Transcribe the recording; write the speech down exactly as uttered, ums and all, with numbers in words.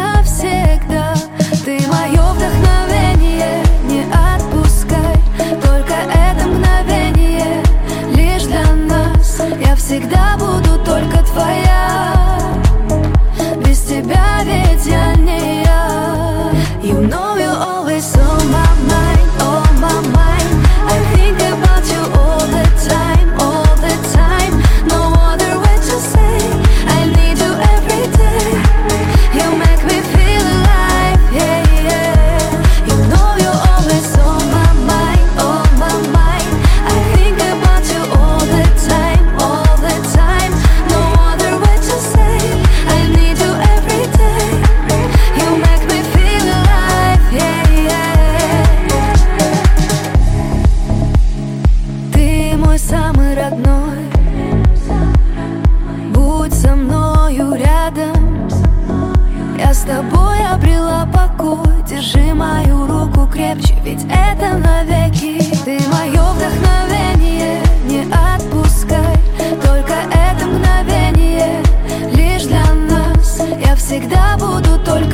навсегда. Ты мое вдохновение, не отпускай. Только это мгновение лишь для нас. Я всегда буду только твоя. Без тебя ведь я не я. You know you're always on my mind, on my mind. I think about you all the time, all the time. No other way to say I need you every day. You make me feel alive, yeah, yeah. You know you're always on my mind, on my mind. I think about you all the time, all the time. No other way to say I need you every day. You make me feel alive, yeah, yeah. Ты мой самый родной. Будь со мною рядом. Я с тобой обрела покой. Держи мою руку крепче, ведь это навеки. Ты мое вдохновение, не отпускай. Только это мгновение лишь для нас. Я всегда буду только